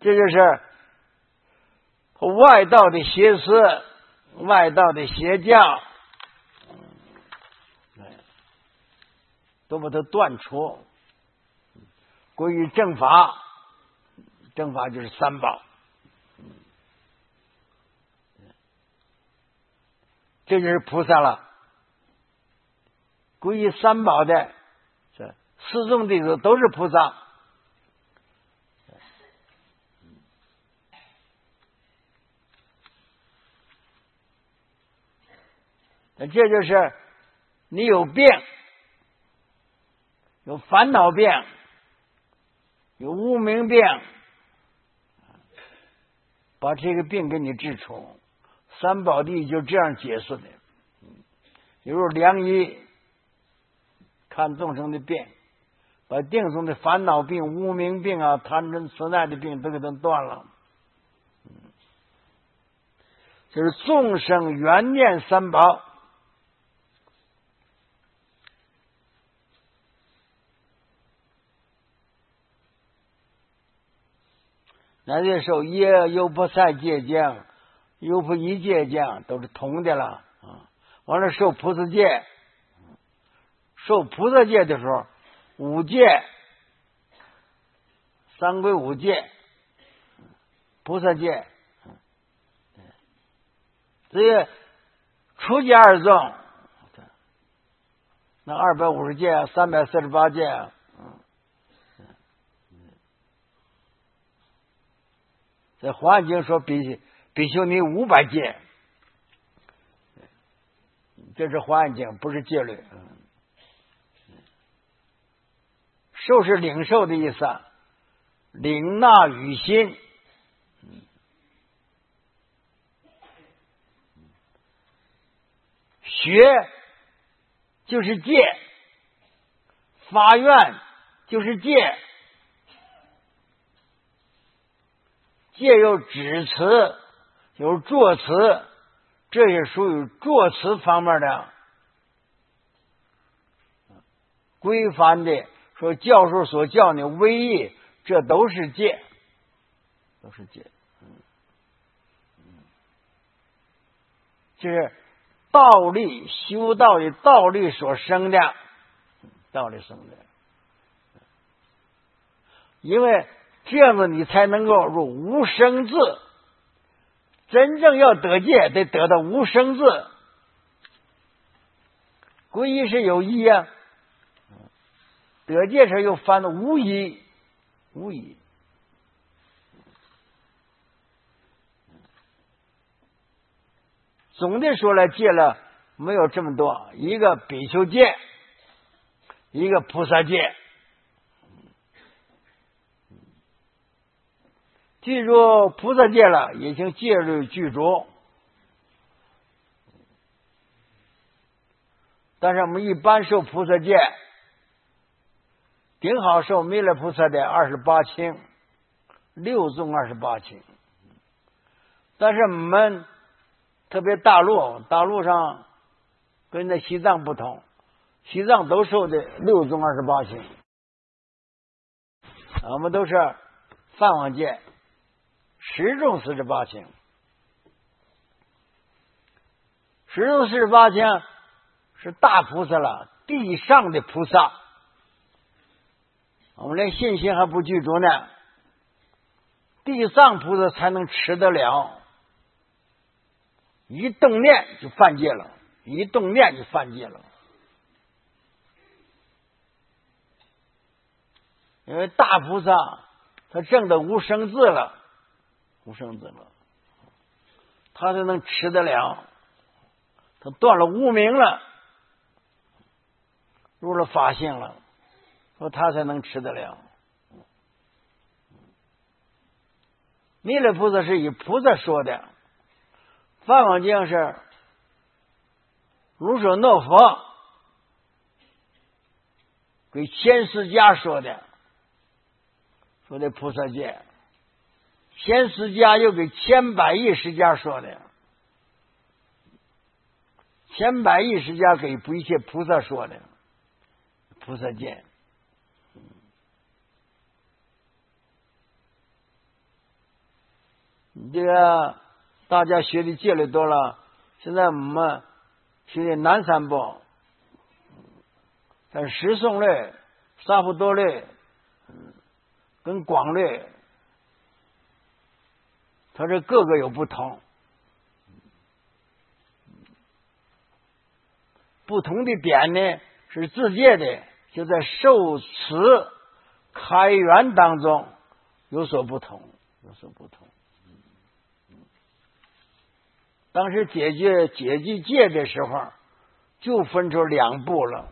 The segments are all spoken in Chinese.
这就是外道的邪思，外道的邪教，都把它断除，归于正法。正法就是三宝，这就是菩萨了。归于三宝的这四众弟子都是菩萨。那这就是你有病，有烦恼病，有无明病，把这个病给你治除。三宝地就这样解释的。比如良医看众生的病，把定中的烦恼病、无明病啊、贪嗔痴耐的病都给它断了。就是众生缘念三宝。那这时候也有不赛戒将，有不一戒将，都是同的了啊。完了受菩萨戒，受菩萨戒的时候，五戒、三归五戒、菩萨戒，这些出家二众，那250戒、348戒。在《华严经》说比丘尼500戒，这是《华严经》，不是戒律。受是领受的意思，领纳于心。学就是戒，发愿就是戒。戒有指词，有作词，这也属于作词方面的规范的。说教授所教你威仪，这都是戒，都是戒。这是道力，修道的道力所生的，道力生的。因为这样子你才能够入无生智，真正要得戒得得到无生智。皈依是有义啊，得戒时又翻无义，无义。总的说来，戒了没有这么多，一个比丘戒，一个菩萨戒。记住菩萨戒了，已经戒律具足。但是我们一般受菩萨戒，顶好受弥勒菩萨的28轻，6宗28轻。但是我们特别大陆上跟那西藏不同，西藏都受的6宗28轻，我们都是梵王戒10宗48轻。10宗48轻是大菩萨了，地上的菩萨，我们连信心还不具足呢，地上菩萨才能持得了。一动念就犯戒了，一动念就犯戒了。因为大菩萨他证得无生智了，无生智了，他才能持得了，他断了无明了，入了法性了，说他才能持得了。弥勒菩萨是以菩萨说的，梵网经是如所诺佛给千释迦说的，说的菩萨戒，千释迦又给千百亿释迦说的，千百亿释迦给一切菩萨说的菩萨戒。 这个大家学的戒律多了，现在我们学的南三部，但是十诵律、萨婆多律跟广律，它这各个有不同，不同的点呢是自戒的，就在受持开源当中有所不同，有所不同。当时解决戒的时候，就分出两步了：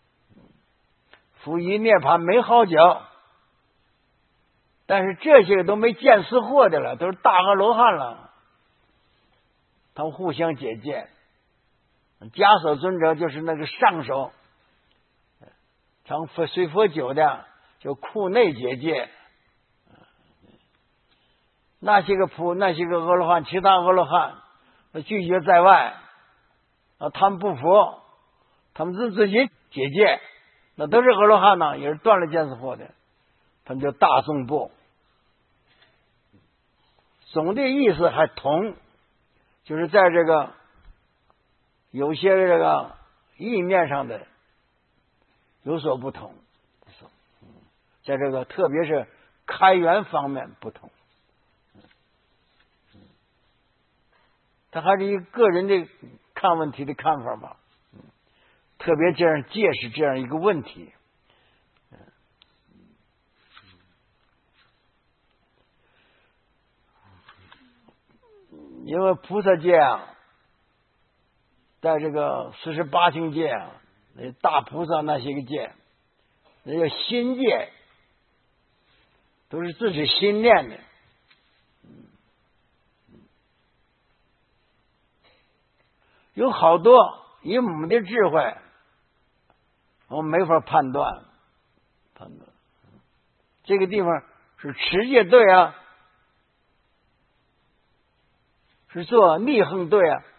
伏于涅槃没好久，但是这些都没见死货的了，都是大阿罗汉了。他们互相解戒。迦叶尊者就是那个上首常随佛酒的，就库内结戒。那些个阿罗汉，其他阿罗汉拒绝在外，他们不服，他们自己解戒，那都是阿罗汉呢，也是断了见死货的，他们叫大颂部。总的意思还同，就是在这个有些这个意念上的有所不同，在这个特别是开源方面不同。他还是一个个人的看问题的看法吧，特别这样戒是这样一个问题。因为菩萨戒啊，在这个48行戒啊，那大菩萨那些个戒，那个心戒，都是自己心念的。有好多以我们的智慧，我们没法判断。这个地方是持戒对啊，是做逆行对啊。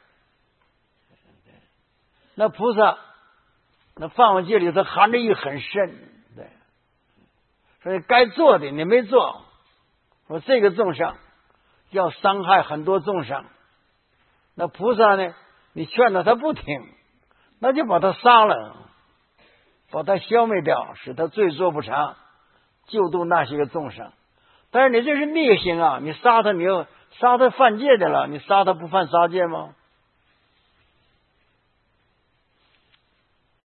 那菩萨那梵文戒里头含着意很深，对，所以该做的你没做，说这个众生要伤害很多众生，那菩萨呢？你劝他，他不听，那就把他杀了，把他消灭掉，使他罪作不偿，救度那些个众生。但是你这是逆行啊！你杀他，你又杀他犯戒的了，你杀他不犯杀戒吗？